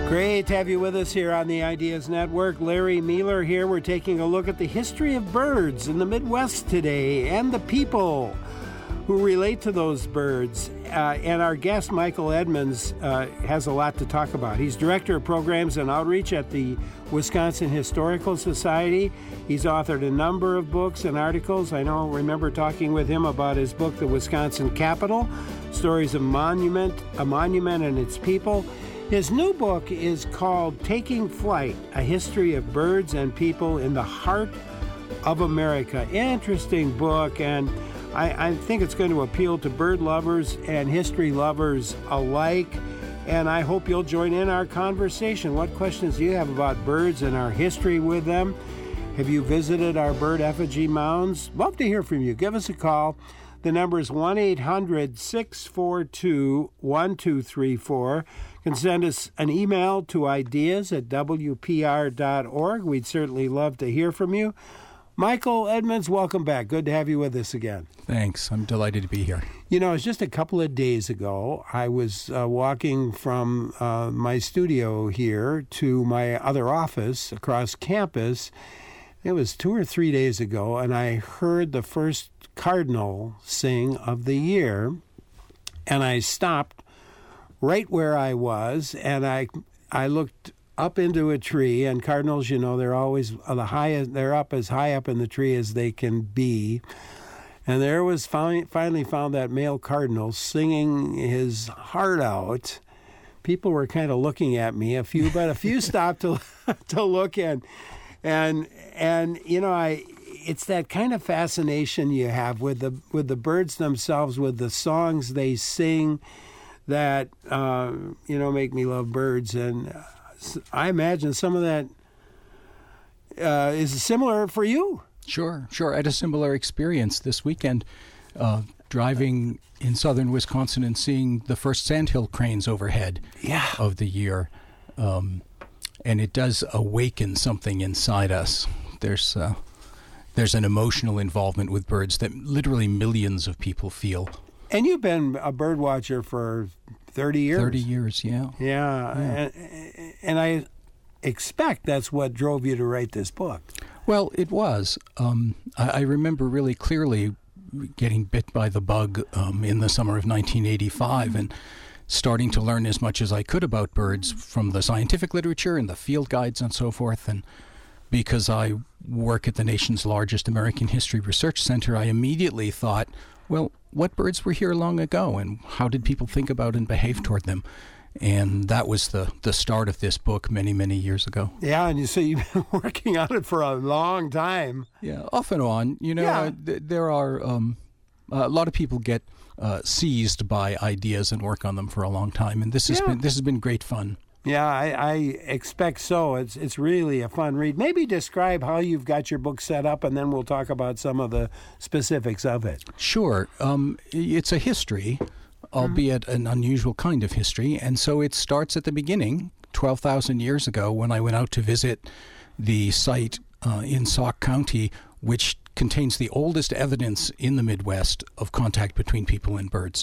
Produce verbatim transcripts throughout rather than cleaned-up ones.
Great to have you with us here on the Ideas Network. Larry Mueller here. We're taking a look at the history of birds in the Midwest today and the people who relate to those birds. Uh, and our guest, Michael Edmonds, uh, has a lot to talk about. He's Director of Programs and Outreach at the Wisconsin Historical Society. He's authored a number of books and articles. I know, remember talking with him about his book, The Wisconsin Capitol, Stories of Monument, a Monument and Its People. His new book is called Taking Flight, A History of Birds and People in the Heart of America. Interesting book, and I, I think it's going to appeal to bird lovers and history lovers alike, and I hope you'll join in our conversation. What questions do you have about birds and our history with them? Have you visited our bird effigy mounds? Love to hear from you. Give us a call. The number is one eight hundred six four two one two three four. You can send us an email to ideas at w p r dot org. We'd certainly love to hear from you. Michael Edmonds, welcome back. Good to have you with us again. Thanks. I'm delighted to be here. You know, it was just a couple of days ago, I was uh, walking from uh, my studio here to my other office across campus. It was two or three days ago, and I heard the first cardinal sing of the year, and I stopped right where I was, and I I looked up into a tree, and cardinals, you know, they're always the highest, they're up as high up in the tree as they can be. And there was finally, finally found that male cardinal singing his heart out. People were kind of looking at me, a few, but a few stopped to to look and and and you know, I it's that kind of fascination you have with the with the birds themselves, with the songs they sing that uh, you know, make me love birds. And I imagine some of that uh, is similar for you. Sure, sure. I had a similar experience this weekend, uh, driving in southern Wisconsin and seeing the first sandhill cranes overhead yeah. of the year. Um, and it does awaken something inside us. There's uh, there's an emotional involvement with birds that literally millions of people feel. And you've been a bird watcher for thirty years. thirty years, yeah. Yeah, yeah. And, and I expect that's what drove you to write this book. Well, it was. Um, I, I remember really clearly getting bit by the bug um, in the summer of nineteen eighty-five and starting to learn as much as I could about birds from the scientific literature and the field guides and so forth. And because I work at the nation's largest American History Research Center, I immediately thought, well, what birds were here long ago, and how did people think about and behave toward them? And that was the, the start of this book many, many years ago. Yeah, and you say you've been working on it for a long time. Yeah, off and on. You know, yeah. uh, th- there are um, a lot of people get uh, seized by ideas and work on them for a long time, and this has yeah. been this has been great fun. Yeah, I, I expect so. It's it's really a fun read. Maybe describe how you've got your book set up, and then we'll talk about some of the specifics of it. Sure. Um, it's a history, albeit an unusual kind of history, and so it starts at the beginning, twelve thousand years ago, when I went out to visit the site uh, in Sauk County, which contains the oldest evidence in the Midwest of contact between people and birds.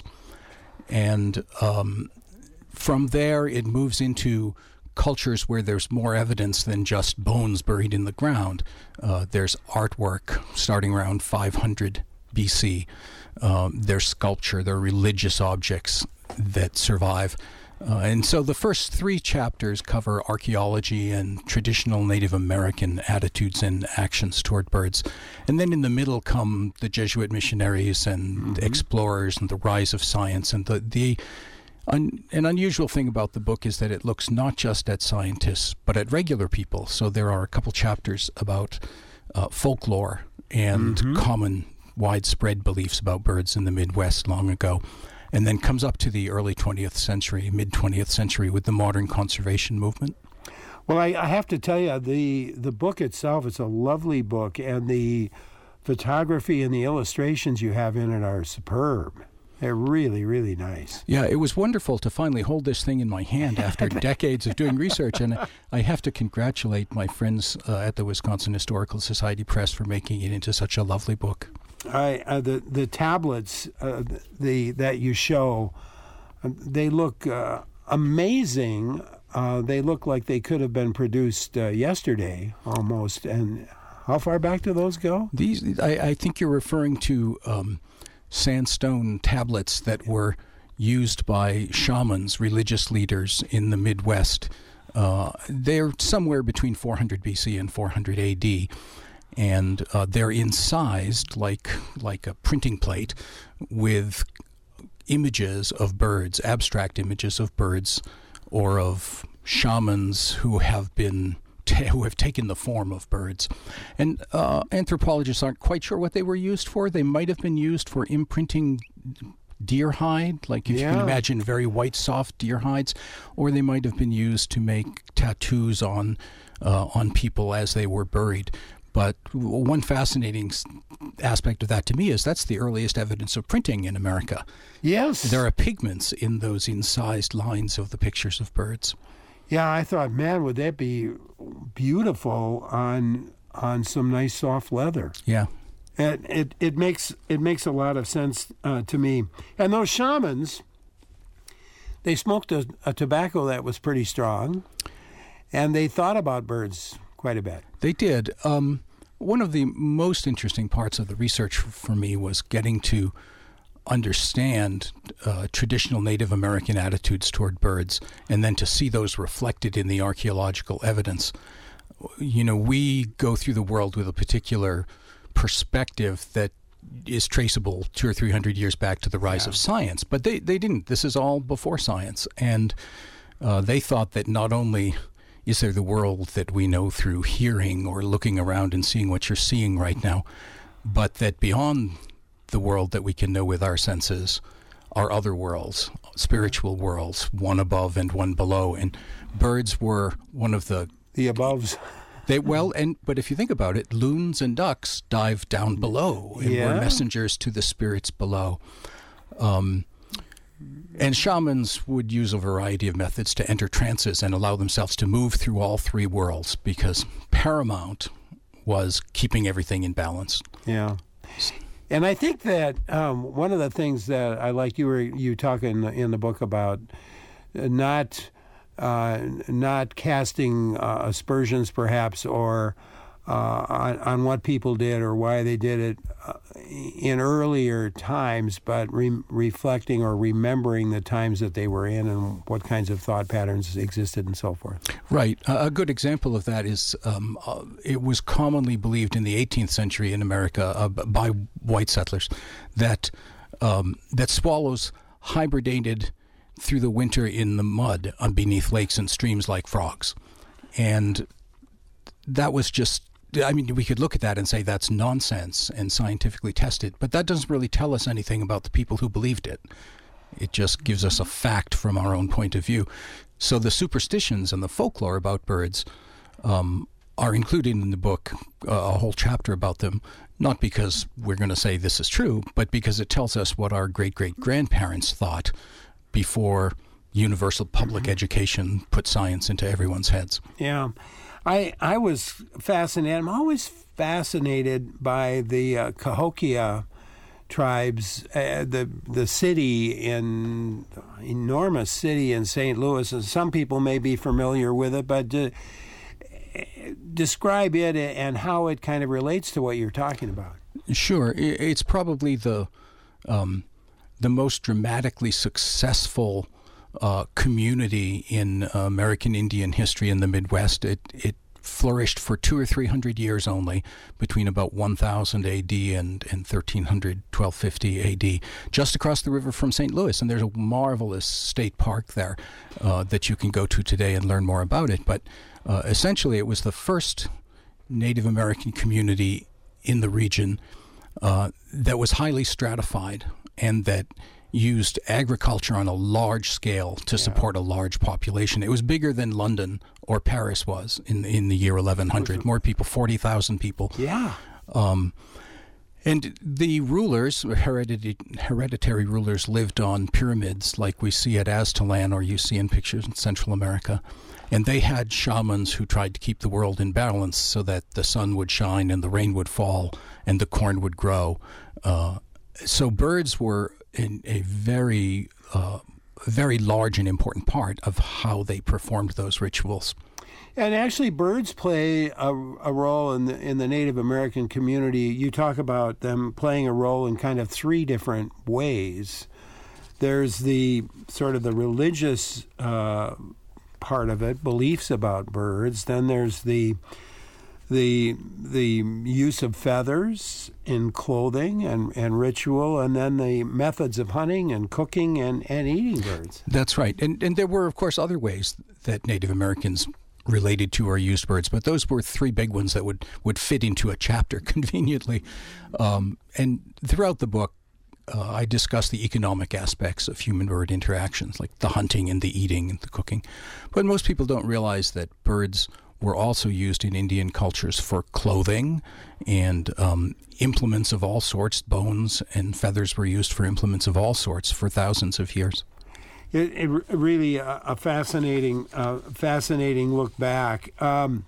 And um, from there, it moves into cultures where there's more evidence than just bones buried in the ground. Uh, there's artwork starting around five hundred B C. Um, there's sculpture, there are religious objects that survive. Uh, and so the first three chapters cover archaeology and traditional Native American attitudes and actions toward birds. And then in the middle come the Jesuit missionaries and mm-hmm. explorers and the rise of science. And the, the un, an unusual thing about the book is that it looks not just at scientists, but at regular people. So there are a couple chapters about uh, folklore and mm-hmm. common widespread beliefs about birds in the Midwest long ago, and then comes up to the early twentieth century, mid-twentieth century with the modern conservation movement. Well, I, I have to tell you, the, the book itself is a lovely book, and the photography and the illustrations you have in it are superb. They're really, really nice. Yeah, it was wonderful to finally hold this thing in my hand after decades of doing research. And I have to congratulate my friends uh, at the Wisconsin Historical Society Press for making it into such a lovely book. All right, uh, the the tablets uh, the that you show, uh, they look uh, amazing. uh, they look like they could have been produced uh, yesterday almost. And how far back do those go? These, I, I think you're referring to um, sandstone tablets that were used by shamans, religious leaders in the Midwest. Uh, they're somewhere between four hundred B C and four hundred A D, and uh, they're incised like like a printing plate with images of birds, abstract images of birds, or of shamans who have been ta- who have taken the form of birds. And uh, anthropologists aren't quite sure what they were used for. They might have been used for imprinting deer hide, like if Yeah. you can imagine very white, soft deer hides, or they might have been used to make tattoos on uh, on people as they were buried. But one fascinating s- aspect of that to me is that's the earliest evidence of printing in America. Yes. There are pigments in those incised lines of the pictures of birds. Yeah, I thought, man, would that be beautiful on on some nice soft leather. Yeah. It it, it makes it makes a lot of sense uh, to me. And those shamans, they smoked a, a tobacco that was pretty strong, and they thought about birds quite a bit. They did. Um, one of the most interesting parts of the research for me was getting to understand uh, traditional Native American attitudes toward birds, and then to see those reflected in the archaeological evidence. You know, we go through the world with a particular perspective that is traceable two or three hundred years back to the rise Yeah. of science, but they, they didn't. This is all before science, and uh, they thought that not only is there the world that we know through hearing or looking around and seeing what you're seeing right now, but that beyond the world that we can know with our senses are other worlds, spiritual worlds, one above and one below. And birds were one of the The aboves. They well, and but if you think about it, loons and ducks dive down below and Yeah. were messengers to the spirits below. Um, and shamans would use a variety of methods to enter trances and allow themselves to move through all three worlds, because paramount was keeping everything in balance. Yeah. And I think that um, one of the things that I like you were you talk in the, in the book about uh, not uh, not casting uh, aspersions perhaps or uh, on, on what people did or why they did it uh, in earlier times, but re- reflecting or remembering the times that they were in and what kinds of thought patterns existed and so forth. Right. Uh, a good example of that is um, uh, it was commonly believed in the eighteenth century in America uh, b- by white settlers that um, that swallows hibernated through the winter in the mud uh, beneath lakes and streams like frogs. And that was just, I mean, we could look at that and say that's nonsense and scientifically tested, but that doesn't really tell us anything about the people who believed it. It just gives us a fact from our own point of view. So the superstitions and the folklore about birds um, are included in the book, uh, a whole chapter about them, not because we're going to say this is true, but because it tells us what our great-great-grandparents thought before universal public mm-hmm. education put science into everyone's heads. Yeah. I I was fascinated. I'm always fascinated by the uh, Cahokia tribes, uh, the the city in enormous city in Saint Louis, and some people may be familiar with it, but uh, describe it and how it kind of relates to what you're talking about. Sure, it's probably the um, the most dramatically successful uh, community in uh, American Indian history in the Midwest. It it flourished for two or three hundred years only, between about one thousand A D and, and thirteen hundred, twelve fifty A D, just across the river from Saint Louis. And there's a marvelous state park there uh, that you can go to today and learn more about it. But uh, essentially, it was the first Native American community in the region uh, that was highly stratified and that used agriculture on a large scale to yeah. support a large population. It was bigger than London or Paris was in in the year eleven hundred. More people, forty thousand people. Yeah. Um, and the rulers, hereditary, hereditary rulers, lived on pyramids like we see at Aztlan or you see in pictures in Central America. And they had shamans who tried to keep the world in balance so that the sun would shine and the rain would fall and the corn would grow. Uh, so birds were in a very uh, very large and important part of how they performed those rituals. And actually, birds play a, a role in the in the Native American community. You talk about them playing a role in kind of three different ways. There's the sort of the religious uh, part of it, beliefs about birds. Then there's the the the use of feathers in clothing and, and ritual, and then the methods of hunting and cooking and, and eating birds. That's right. And and there were, of course, other ways that Native Americans related to or used birds, but those were three big ones that would, would fit into a chapter conveniently. Um, and throughout the book, uh, I discuss the economic aspects of human-bird interactions, like the hunting and the eating and the cooking. But most people don't realize that birds were also used in Indian cultures for clothing and um, implements of all sorts. Bones and feathers were used for implements of all sorts for thousands of years. It, it really a, a fascinating, uh, fascinating look back. Um,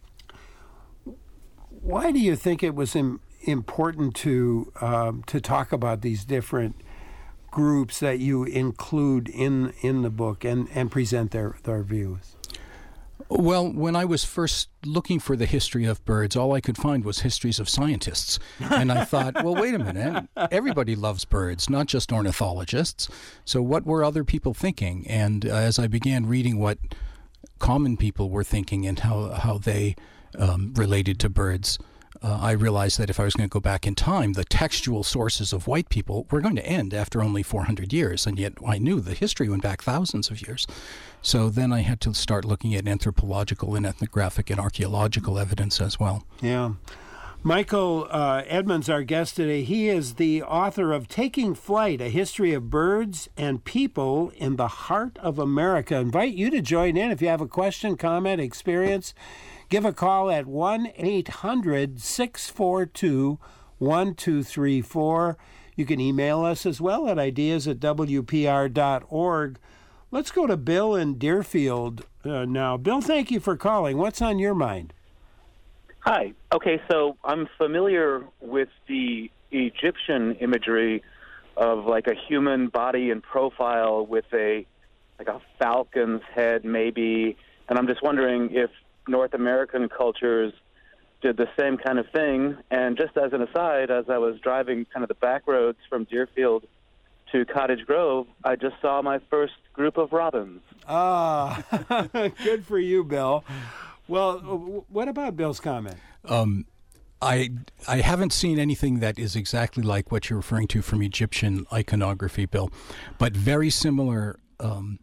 why do you think it was im- important to um, to talk about these different groups that you include in in the book and, and present their, their views? Well, when I was first looking for the history of birds, all I could find was histories of scientists. And I thought, well, wait a minute. Everybody loves birds, not just ornithologists. So what were other people thinking? And uh, as I began reading what common people were thinking and how, how they um, related to birds, uh, I realized that if I was going to go back in time, the textual sources of white people were going to end after only four hundred years. And yet I knew the history went back thousands of years. So then I had to start looking at anthropological and ethnographic and archaeological evidence as well. Yeah. Michael uh, Edmonds, our guest today, he is the author of Taking Flight, A History of Birds and People in the Heart of America. I invite you to join in if you have a question, comment, experience. Give a call at one eight hundred six four two one two three four. You can email us as well at ideas at w p r dot org. Let's go to Bill in Deerfield uh, now. Bill, thank you for calling. What's on your mind? Hi. Okay, so I'm familiar with the Egyptian imagery of like a human body and profile with a like a falcon's head maybe, and I'm just wondering if North American cultures did the same kind of thing. And just as an aside, as I was driving kind of the back roads from Deerfield to Cottage Grove, I just saw my first group of robins. Ah, good for you, Bill. Well, what about Bill's comment? Um, I I haven't seen anything that is exactly like what you're referring to from Egyptian iconography, Bill, but very similar um,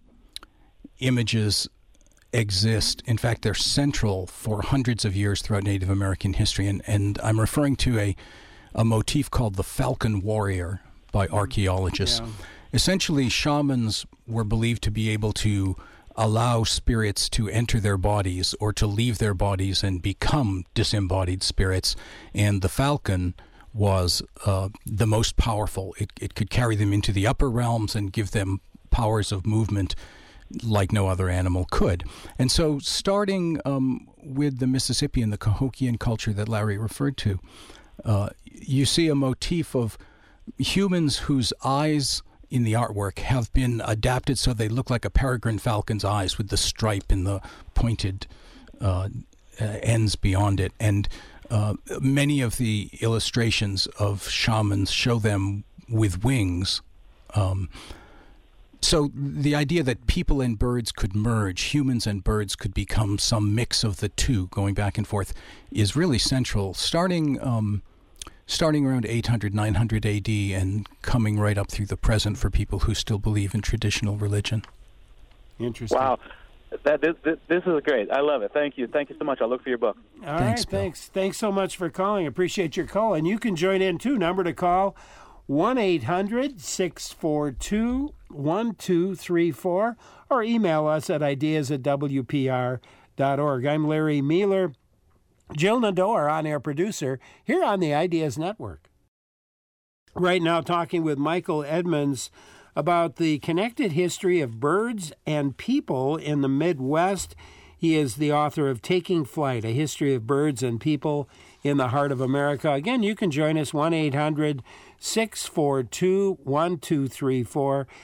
images exist. In fact, they're central for hundreds of years throughout Native American history, and, and I'm referring to a, a motif called the falcon warrior by archaeologists. Yeah. Essentially, shamans were believed to be able to allow spirits to enter their bodies or to leave their bodies and become disembodied spirits, and the falcon was uh, the most powerful. It, it could carry them into the upper realms and give them powers of movement like no other animal could. And so starting um, with the Mississippi and the Cahokian culture that Larry referred to, uh, you see a motif of humans whose eyes in the artwork have been adapted so they look like a peregrine falcon's eyes with the stripe and the pointed uh, uh, ends beyond it. And uh, many of the illustrations of shamans show them with wings. Um, so the idea that people and birds could merge, humans and birds could become some mix of the two, going back and forth, is really central, starting um, starting around eight hundred, nine hundred A D and coming right up through the present for people who still believe in traditional religion. Interesting. Wow. That this, this is great. I love it. Thank you. Thank you so much. I'll look for your book. All thanks, right. Bill. Thanks. Thanks so much for calling. Appreciate your call. And you can join in, too. Number to call, one eight hundred six four two one two three four, or email us at ideas at w p r dot org. I'm Larry Mealer. Jill Nadeau, our on-air producer, here on the Ideas Network. Right now talking with Michael Edmonds about the connected history of birds and people in the Midwest. He is the author of Taking Flight, A History of Birds and People in the Heart of America. Again, you can join us, one eight hundred six four two one two three four.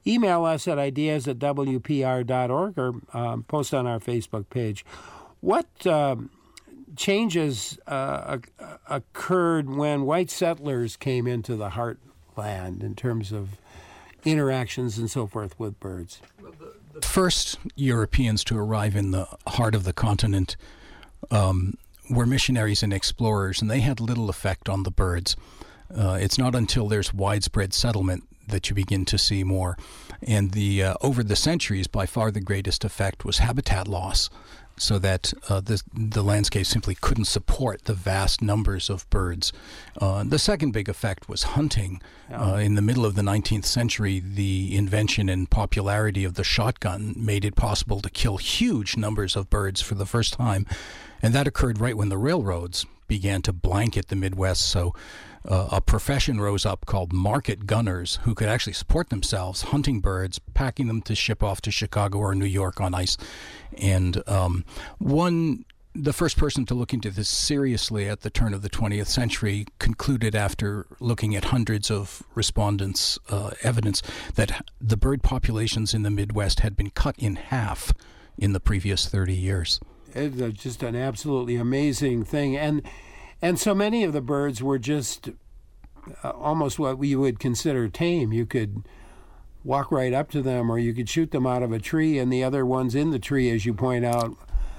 email us at ideas at w p r dot org or um, post on our Facebook page. What um, changes uh, occurred when white settlers came into the heartland in terms of interactions and so forth with birds? The first Europeans to arrive in the heart of the continent um, were missionaries and explorers, and they had little effect on the birds. Uh, it's not until there's widespread settlement that you begin to see more. And the uh, over the centuries, by far the greatest effect was habitat loss, so that uh, the, the landscape simply couldn't support the vast numbers of birds. Uh, the second big effect was hunting. Uh, in the middle of the nineteenth century, the invention and popularity of the shotgun made it possible to kill huge numbers of birds for the first time. And that occurred right when the railroads began to blanket the Midwest. So uh, a profession rose up called market gunners, who could actually support themselves hunting birds, packing them to ship off to Chicago or New York on ice. And um, one, the first person to look into this seriously at the turn of the twentieth century concluded, after looking at hundreds of respondents' uh, evidence, that the bird populations in the Midwest had been cut in half in the previous thirty years. It's just an absolutely amazing thing. And and so many of the birds were just uh, almost what we would consider tame. You could walk right up to them, or you could shoot them out of a tree, and the other ones in the tree, as you point out.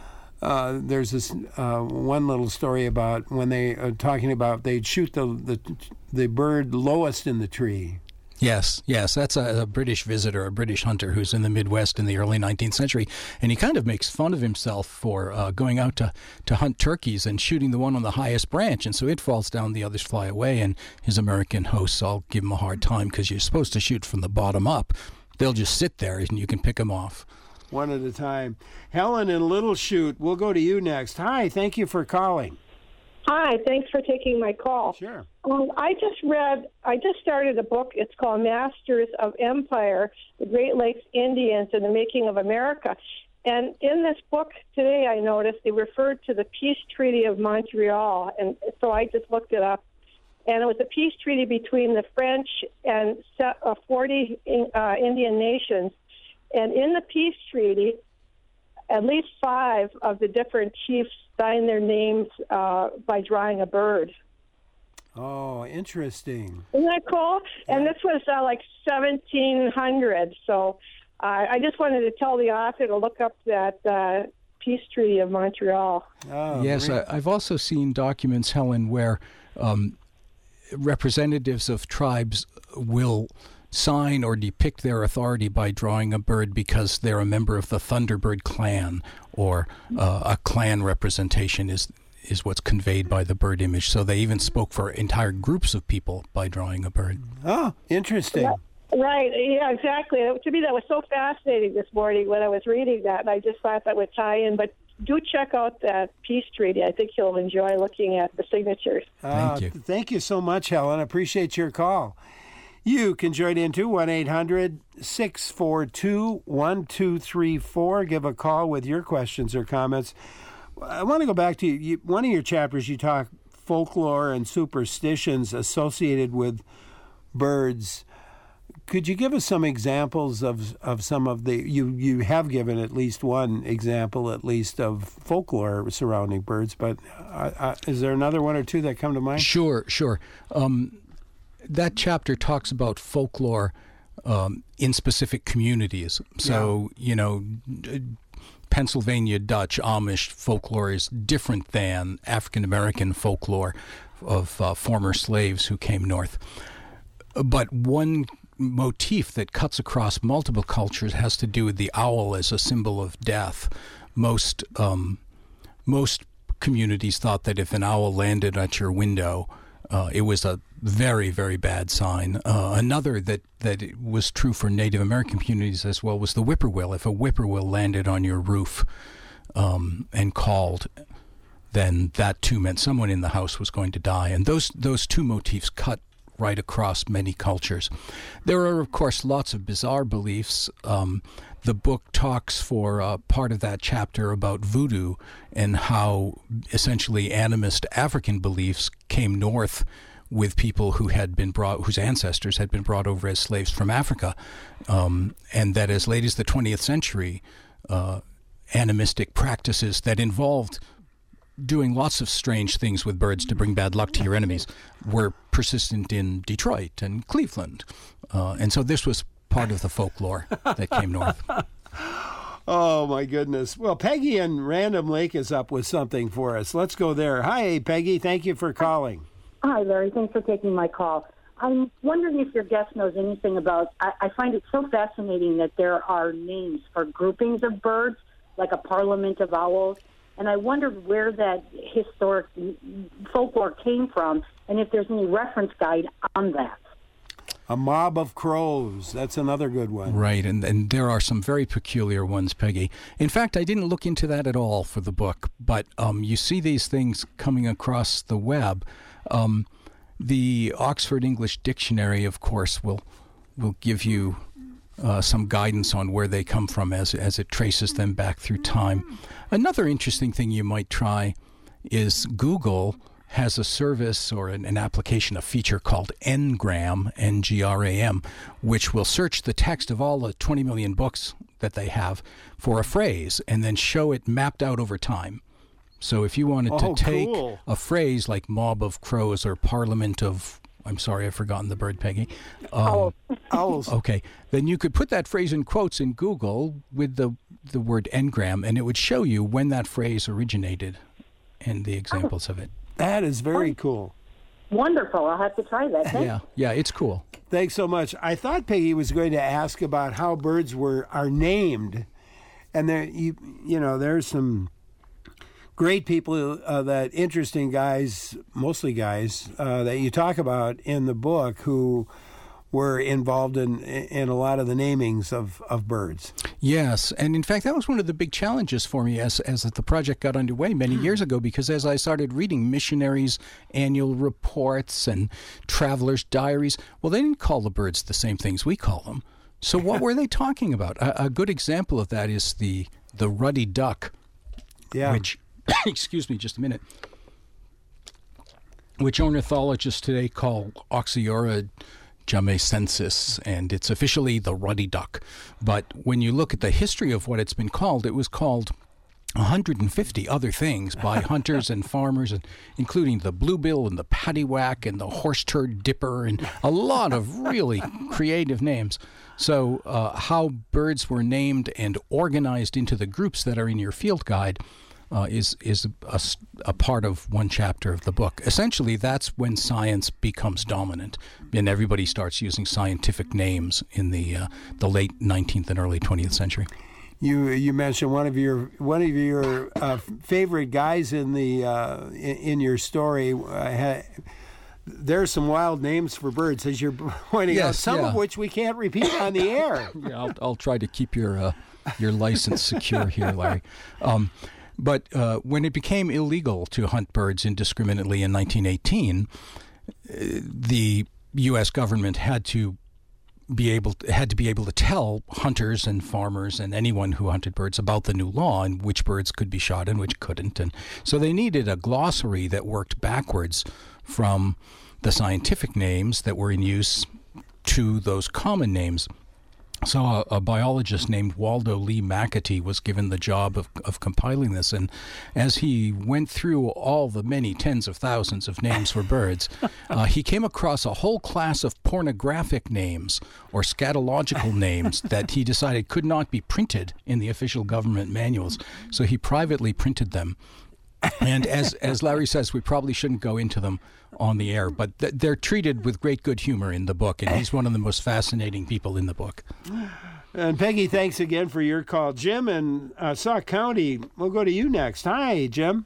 Uh, there's this uh, one little story about when they are talking about they'd shoot the, the, the bird lowest in the tree. Yes, yes, that's a, a British visitor, a British hunter who's in the Midwest in the early nineteenth century, and he kind of makes fun of himself for uh, going out to, to hunt turkeys and shooting the one on the highest branch, and so it falls down, the others fly away, and his American hosts all give him a hard time because you're supposed to shoot from the bottom up. They'll just sit there and you can pick them off. One at a time. Helen in Little Chute, we'll go to you next. Hi, thank you for calling. Hi, thanks for taking my call. Sure. Um, I just read, I just started a book. It's called Masters of Empire, The Great Lakes Indians and the Making of America. And in this book today, I noticed they referred to the Peace Treaty of Montreal. And so I just looked it up. And it was a peace treaty between the French and forty uh, Indian nations. And in the peace treaty, at least five of the different chiefs signed their names uh, by drawing a bird. Oh, interesting. Isn't that cool? Yeah. And this was uh, like seventeen hundred. So uh, I just wanted to tell the author to look up that uh, Peace Treaty of Montreal. Oh, yes, really? I, I've also seen documents, Helen, where um, representatives of tribes will sign or depict their authority by drawing a bird because they're a member of the Thunderbird clan, or uh, a clan representation is is what's conveyed by the bird image. So they even spoke for entire groups of people by drawing a bird. Oh, interesting. Yeah, right. Yeah, exactly. To me, that was so fascinating this morning when I was reading that, and I just thought that would tie in. But do check out that peace treaty. I think you'll enjoy looking at the signatures. Uh, thank you. Thank you so much, Helen. I appreciate your call. You can join in too, one eight hundred six four two one two three four. Give a call with your questions or comments. I want to go back to you. One of your chapters, you talk folklore and superstitions associated with birds. Could you give us some examples of, of some of the, you, you have given at least one example, at least, of folklore surrounding birds, but uh, uh, is there another one or two that come to mind? Sure, sure. Um, that chapter talks about folklore um, in specific communities. So, yeah. you know, Pennsylvania Dutch, Amish folklore is different than African American folklore of uh, former slaves who came north. But one motif that cuts across multiple cultures has to do with the owl as a symbol of death. Most um, most communities thought that if an owl landed at your window, uh, it was a very, very bad sign. Uh, another that, that it was true for Native American communities as well was the whippoorwill. If a whippoorwill landed on your roof um, and called, then that too meant someone in the house was going to die. And those those two motifs cut right across many cultures. There are, of course, lots of bizarre beliefs. Um, the book talks for uh, part of that chapter about voodoo and how essentially animist African beliefs came north with people who had been brought, whose ancestors had been brought over as slaves from Africa, um, and that as late as the twentieth century, uh, animistic practices that involved doing lots of strange things with birds to bring bad luck to your enemies were persistent in Detroit and Cleveland. Uh, and so this was part of the folklore that came north. Oh, my goodness. Well, Peggy in Random Lake is up with something for us. Let's go there. Hi, Peggy. Thank you for calling. Hi, Larry. Thanks for taking my call. I'm wondering if your guest knows anything about, I, I find it so fascinating that there are names for groupings of birds, like a parliament of owls. And I wondered where that historic folklore came from and if there's any reference guide on that. A mob of crows. That's another good one. Right, and, and there are some very peculiar ones, Peggy. In fact, I didn't look into that at all for the book, but um, you see these things coming across the web. Um, the Oxford English Dictionary, of course, will will give you uh, some guidance on where they come from as as it traces them back through time. Another interesting thing you might try is Google has a service or an, an application, a feature called Ngram, N G R A M, which will search the text of all the twenty million books that they have for a phrase and then show it mapped out over time. So if you wanted oh, to take cool. a phrase like mob of crows or parliament of, I'm sorry, I've forgotten the bird, Peggy. Um, Owls. Okay, then you could put that phrase in quotes in Google with the, the word Ngram, and it would show you when that phrase originated and the examples of it. That is very cool. Wonderful. I'll have to try that. Thanks. Yeah, yeah, it's cool. Thanks so much. I thought Peggy was going to ask about how birds were are named, and there, you, you know, there's some great people, uh, that interesting guys, mostly guys, uh, that you talk about in the book who were involved in in a lot of the namings of, of birds. Yes, and in fact, that was one of the big challenges for me as as the project got underway many years ago, because as I started reading missionaries' annual reports and travelers' diaries, well, they didn't call the birds the same things we call them. So what were they talking about? A, a good example of that is the, the ruddy duck, Yeah. which, excuse me just a minute, which ornithologists today call Oxyura jamecensis, and it's officially the ruddy duck. But when you look at the history of what it's been called, it was called one hundred fifty other things by hunters and farmers, and including the bluebill and the paddywhack and the horse turd dipper and a lot of really creative names. So uh, how birds were named and organized into the groups that are in your field guide Uh, is is a, a part of one chapter of the book. Essentially, that's when science becomes dominant, and everybody starts using scientific names in the uh, the late nineteenth and early twentieth century. You you mentioned one of your one of your uh, favorite guys in the uh, in, in your story. Uh, had, there's some wild names for birds, as you're pointing Yes, out. Some yeah. of which we can't repeat on the air. Yeah, I'll, I'll try to keep your uh, your license secure here, Larry. Um, But uh, when it became illegal to hunt birds indiscriminately in nineteen eighteen, uh, the U S government had to be able to, had to be able to tell hunters and farmers and anyone who hunted birds about the new law and which birds could be shot and which couldn't. And so they needed a glossary that worked backwards from the scientific names that were in use to those common names. So a, a biologist named Waldo Lee McAtee was given the job of, of compiling this, and as he went through all the many tens of thousands of names for birds, uh, he came across a whole class of pornographic names or scatological names that he decided could not be printed in the official government manuals, so he privately printed them. And as as Larry says, we probably shouldn't go into them on the air, but th- they're treated with great good humor in the book, and he's one of the most fascinating people in the book. And Peggy, thanks again for your call. Jim in uh, Sauk County, we'll go to you next. Hi, Jim.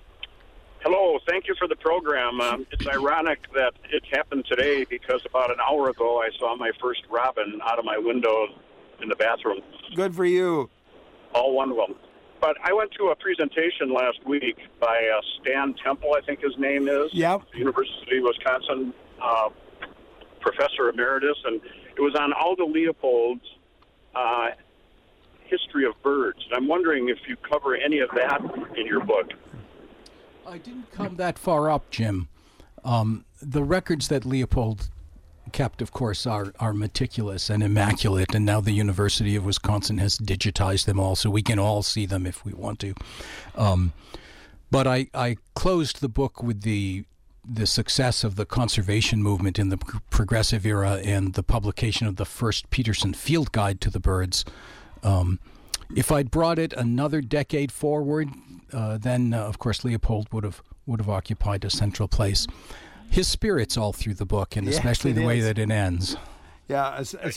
Hello, thank you for the program. Um, it's ironic that it happened today because about an hour ago I saw my first robin out of my window in the bathroom. Good for you. All one of them. But I went to a presentation last week by uh, Stan Temple, I think his name is. Yep. University of Wisconsin uh, professor emeritus, and it was on Aldo Leopold's uh, history of birds. And I'm wondering if you cover any of that in your book. I didn't come that far up, Jim. Um, the records that Leopold kept, of course, are, are meticulous and immaculate, and now the University of Wisconsin has digitized them all, so we can all see them if we want to. Um, but I, I closed the book with the the success of the conservation movement in the pr- progressive era and the publication of the first Peterson Field Guide to the birds. Um, if I'd brought it another decade forward, uh, then, uh, of course, Leopold would have would have occupied a central place. His spirit's all through the book, and Yes, especially it the way is. that it ends. Yeah, as, as,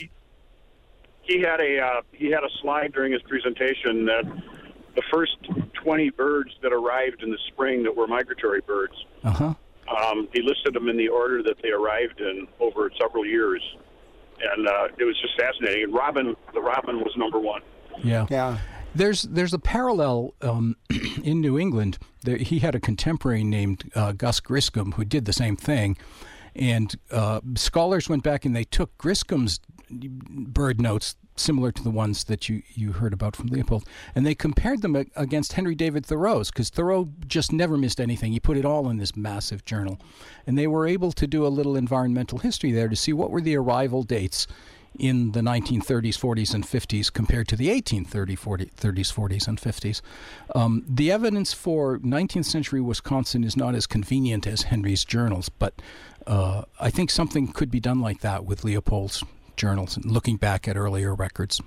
He had a uh, he had a slide during his presentation that the first twenty birds that arrived in the spring that were migratory birds. Uh-huh. Um, he listed them in the order that they arrived in over several years, and uh, it was just fascinating. And robin, the robin, was number one. Yeah. yeah. There's there's a parallel um, in New England. There, he had a contemporary named uh, Gus Griscom who did the same thing, and uh, scholars went back and they took Griscom's bird notes, similar to the ones that you, you heard about from Leopold, and they compared them against Henry David Thoreau's, because Thoreau just never missed anything. He put it all in this massive journal, and they were able to do a little environmental history there to see what were the arrival dates in the nineteen thirties, forties, and fifties compared to the eighteen thirties, forties, and fifties. Um, the evidence for nineteenth century Wisconsin is not as convenient as Henry's journals, but uh, I think something could be done like that with Leopold's journals and looking back at earlier records.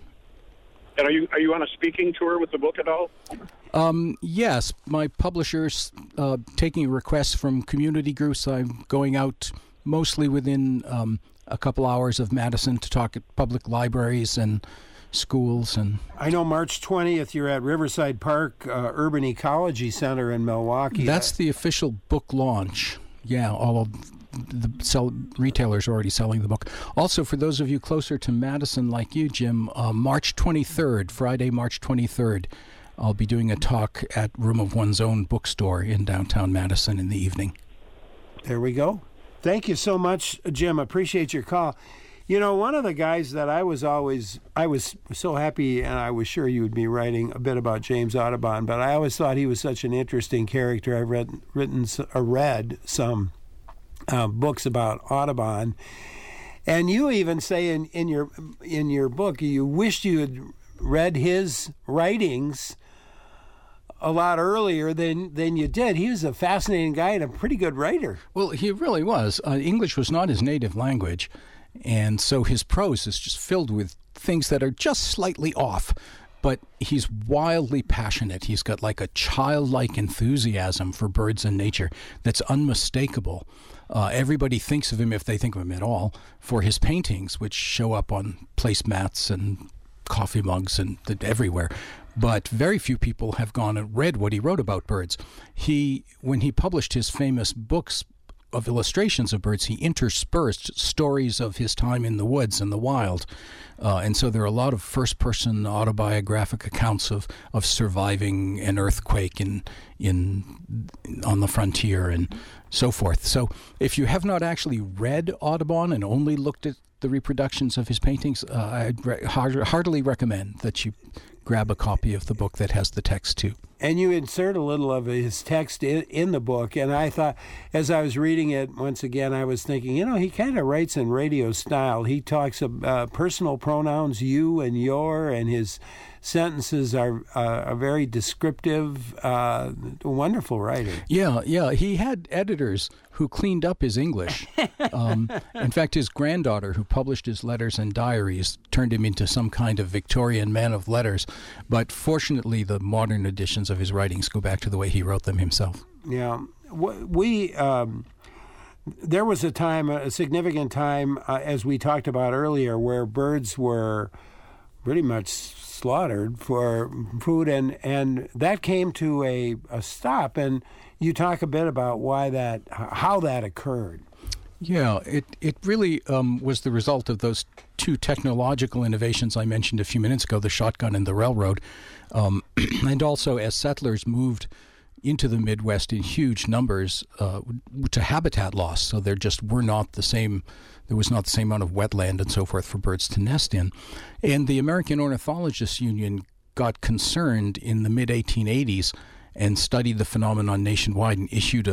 And are you are you on a speaking tour with the book at all? Um, yes, my publisher's uh, taking requests from community groups. I'm going out mostly within um, a couple hours of Madison to talk at public libraries and schools. And I know March twentieth you're at Riverside Park uh, Urban Ecology Center in Milwaukee. That's the official book launch. Yeah, all of the sell, retailers are already selling the book. Also, for those of you closer to Madison like you, Jim, uh, March twenty-third, Friday, March twenty-third, I'll be doing a talk at Room of One's Own bookstore in downtown Madison in the evening. There we go. Thank you so much, Jim. Appreciate your call. You know, one of the guys that I was always, I was so happy, and I was sure you would be writing a bit about James Audubon, but I always thought he was such an interesting character. I've read, written, uh, read some uh, books about Audubon, and you even say in, in your in your book you wished you had read his writings a lot earlier than, than you did. He was a fascinating guy and a pretty good writer. Well, he really was. Uh, English was not his native language, and so his prose is just filled with things that are just slightly off. But he's wildly passionate. He's got like a childlike enthusiasm for birds and nature that's unmistakable. Uh, everybody thinks of him, if they think of him at all, for his paintings, which show up on placemats and coffee mugs and the, everywhere. But very few people have gone and read what he wrote about birds. He, when he published his famous books of illustrations of birds, he interspersed stories of his time in the woods and the wild. Uh, and so there are a lot of first-person autobiographic accounts of, of surviving an earthquake in in on the frontier and so forth. So if you have not actually read Audubon and only looked at the reproductions of his paintings, uh, I'd re- hard, heartily recommend that you grab a copy of the book that has the text too. And you insert a little of his text in, in the book, and I thought, as I was reading it once again, I was thinking, you know, he kind of writes in radio style. He talks of uh, personal pronouns, you and your, and his sentences are uh, are very descriptive. Uh, wonderful writer. Yeah, yeah. He had editors who cleaned up his English. Um, in fact, his granddaughter, who published his letters and diaries, turned him into some kind of Victorian man of letters. But fortunately, the modern editions of his writings go back to the way he wrote them himself. Yeah. We... Um, there was a time, a significant time, uh, as we talked about earlier, where birds were pretty much slaughtered for food, and, and that came to a, a stop. And you talk a bit about why that, how that occurred. Yeah, it, it really um, was the result of those two technological innovations I mentioned a few minutes ago, the shotgun and the railroad. Um, and also as settlers moved into the Midwest in huge numbers uh, to habitat loss. So there just were not the same, there was not the same amount of wetland and so forth for birds to nest in. And the American Ornithologists Union got concerned in the mid eighteen eighties and studied the phenomenon nationwide and issued a,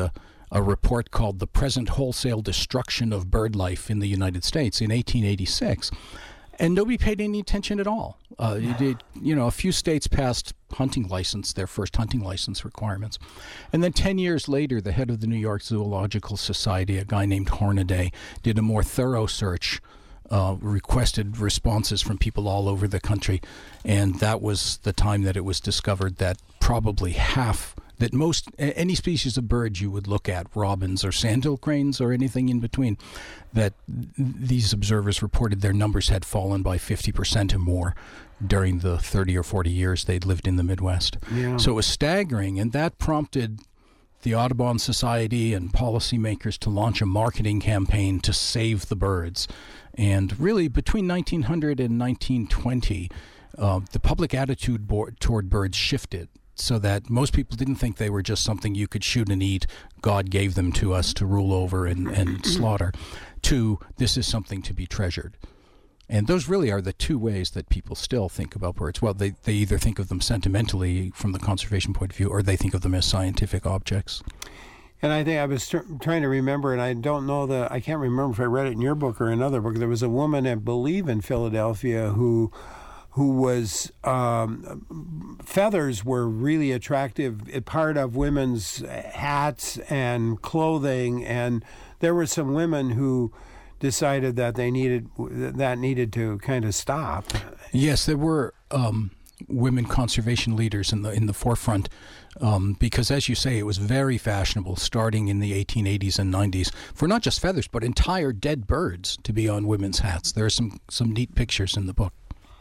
a report called The Present Wholesale Destruction of Bird Life in the United States in eighteen eighty-six. And nobody paid any attention at all. Uh, you, did, you know, a few states passed hunting license, their first hunting license requirements. And then ten years later, the head of the New York Zoological Society, a guy named Hornaday, did a more thorough search, uh, requested responses from people all over the country. And that was the time that it was discovered that probably half, that most, any species of bird you would look at, robins or sandhill cranes or anything in between, that these observers reported their numbers had fallen by fifty percent or more during the thirty or forty years they'd lived in the Midwest. Yeah. So it was staggering, and that prompted the Audubon Society and policymakers to launch a marketing campaign to save the birds. And really, between nineteen hundred and nineteen twenty, uh, the public attitude bo- toward birds shifted, so that most people didn't think they were just something you could shoot and eat. God gave them to us to rule over and, and slaughter, to this is something to be treasured. And those really are the two ways that people still think about birds. Well, they, they either think of them sentimentally from the conservation point of view, or they think of them as scientific objects. And I think I was tr- trying to remember, and I don't know the, I can't remember if I read it in your book or another book. There was a woman, I believe, in Philadelphia who who was, um, feathers were really attractive, part of women's hats and clothing, and there were some women who decided that they needed, that needed to kind of stop. Yes, there were um, women conservation leaders in the in the forefront, um, because, as you say, it was very fashionable starting in the eighteen eighties and nineties for not just feathers, but entire dead birds to be on women's hats. There are some, some neat pictures in the book.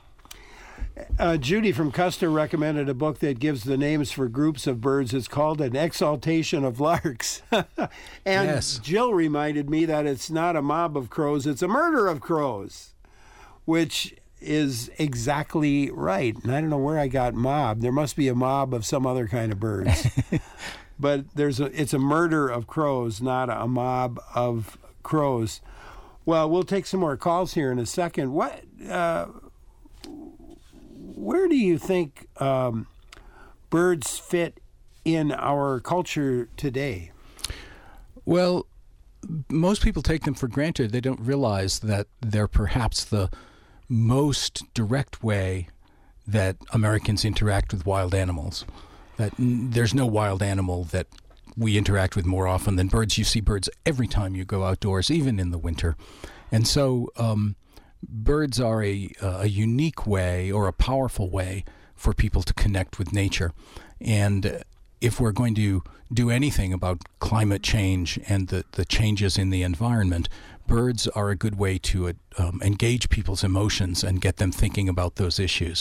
Uh, Judy from Custer recommended a book that gives the names for groups of birds. It's called An Exaltation of Larks. And yes. Jill reminded me that it's not a mob of crows, it's a murder of crows, which is exactly right. And I don't know where I got mob. There must be a mob of some other kind of birds. But there's a, it's a murder of crows, not a mob of crows. Well, we'll take some more calls here in a second. What... Uh, Where do you think um, birds fit in our culture today? Well, most people take them for granted. They don't realize that they're perhaps the most direct way that Americans interact with wild animals. That n- there's no wild animal that we interact with more often than birds. You see birds every time you go outdoors, even in the winter. And so... Um, Birds are a, uh, a unique way or a powerful way for people to connect with nature. And if we're going to do anything about climate change and the, the changes in the environment, birds are a good way to uh, um, engage people's emotions and get them thinking about those issues.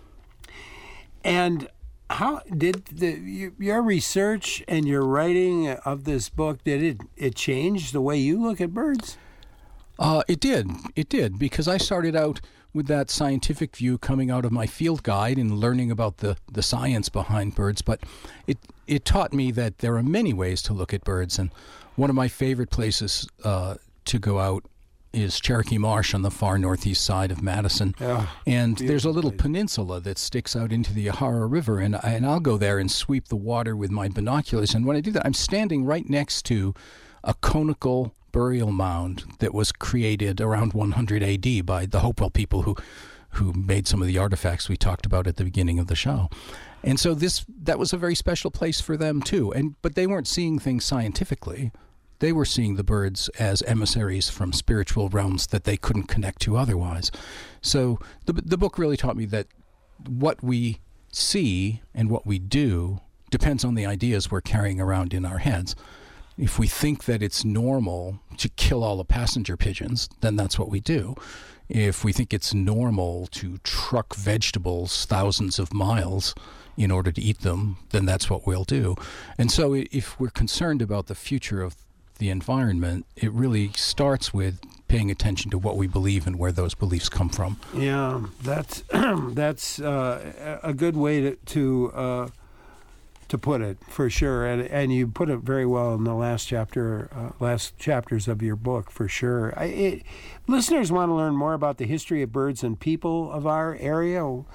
And how did the, your research and your writing of this book, did it, it change the way you look at birds? Uh, it did. It did, because I started out with that scientific view coming out of my field guide and learning about the, the science behind birds. But it it taught me that there are many ways to look at birds. And one of my favorite places uh, to go out is Cherokee Marsh on the far northeast side of Madison. Oh, and there's a little place. Peninsula that sticks out into the Yahara River. And, I, and I'll go there and sweep the water with my binoculars. And when I do that, I'm standing right next to a conical burial mound that was created around one hundred A D by the Hopewell people who who made some of the artifacts we talked about at the beginning of the show. And so this that was a very special place for them too. And but they weren't seeing things scientifically. They were seeing the birds as emissaries from spiritual realms that they couldn't connect to otherwise. So the the book really taught me that what we see and what we do depends on the ideas we're carrying around in our heads. If we think that it's normal to kill all the passenger pigeons, then that's what we do. If we think it's normal to truck vegetables thousands of miles in order to eat them, then that's what we'll do. And so if we're concerned about the future of the environment, it really starts with paying attention to what we believe and where those beliefs come from. Yeah, that's that's uh, a good way to... to uh to put it, for sure, and and you put it very well in the last chapter, uh, last chapters of your book, for sure. I, it, listeners want to learn more about the history of birds and people of our area.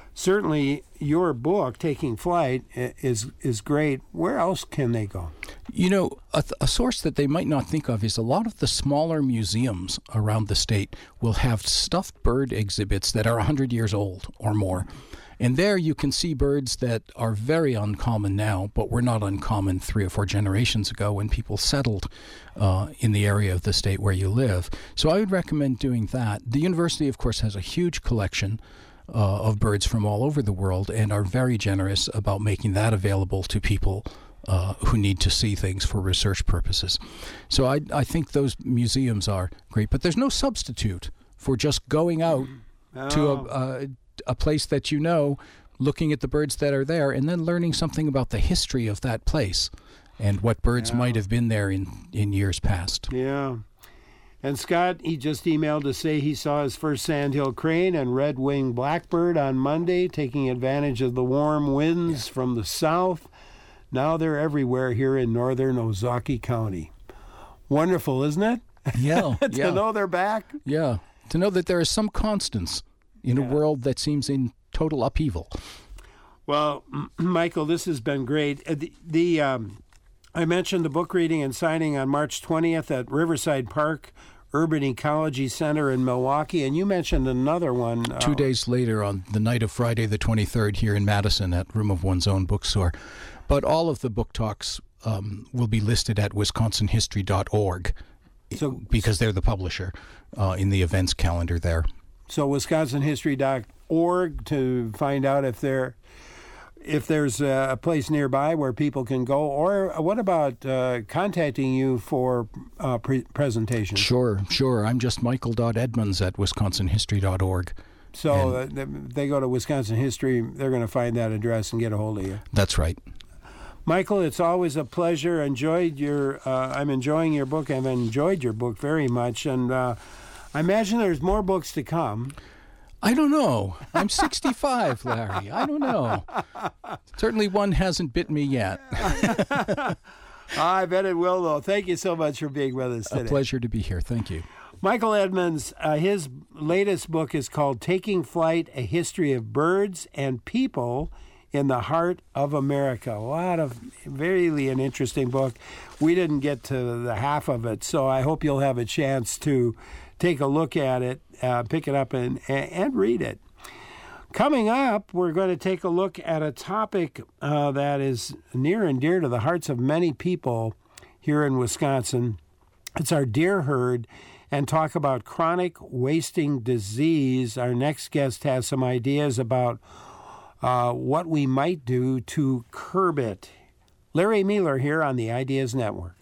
certainly your book, Taking Flight, is is great. Where else can they go? You know, a, a source that they might not think of is a lot of the smaller museums around the state will have stuffed bird exhibits that are one hundred years old or more. And there you can see birds that are very uncommon now, but were not uncommon three or four generations ago when people settled uh, in the area of the state where you live. So I would recommend doing that. The university, of course, has a huge collection uh, of birds from all over the world and are very generous about making that available to people uh, who need to see things for research purposes. So I, I think those museums are great, but there's no substitute for just going out oh. to a... a a place that you know, looking at the birds that are there, and then learning something about the history of that place and what birds yeah. might have been there in, in years past. Yeah. And Scott, he just emailed to say he saw his first sandhill crane and red-winged blackbird on Monday, taking advantage of the warm winds yeah. from the south. Now they're everywhere here in northern Ozaukee County. Wonderful, isn't it? Yeah. to yeah. know they're back. Yeah. To know that there is some constants in yeah. a world that seems in total upheaval. Well, Michael, this has been great. The, the um, I mentioned the book reading and signing on March twentieth at Riverside Park Urban Ecology Center in Milwaukee, and you mentioned another one. Two uh, days later, on the night of Friday the twenty-third, here in Madison at Room of One's Own Bookstore. But all of the book talks um, will be listed at wisconsin history dot org so, because they're the publisher uh, in the events calendar there. So wisconsin history dot org to find out if there, if there's a place nearby where people can go. Or what about uh, contacting you for uh, pre- presentations? Sure, sure. I'm just michael dot edmonds at wisconsin history dot org. So uh, they go to Wisconsin History, they're going to find that address and get a hold of you. That's right. Michael, it's always a pleasure. Enjoyed your. Uh, I'm enjoying your book. I've enjoyed your book very much, and uh, I imagine there's more books to come. I don't know. I'm sixty-five, Larry. I don't know. Certainly one hasn't bit me yet. I bet it will, though. Thank you so much for being with us today. A pleasure to be here. Thank you. Michael Edmonds, uh, his latest book is called Taking Flight, A History of Birds and People in the Heart of America. A lot of, really an interesting book. We didn't get to the half of it, so I hope you'll have a chance to take a look at it, uh, pick it up, and, and read it. Coming up, we're going to take a look at a topic uh, that is near and dear to the hearts of many people here in Wisconsin. It's our deer herd, and talk about chronic wasting disease. Our next guest has some ideas about uh, what we might do to curb it. Larry Mealer here on the Ideas Network.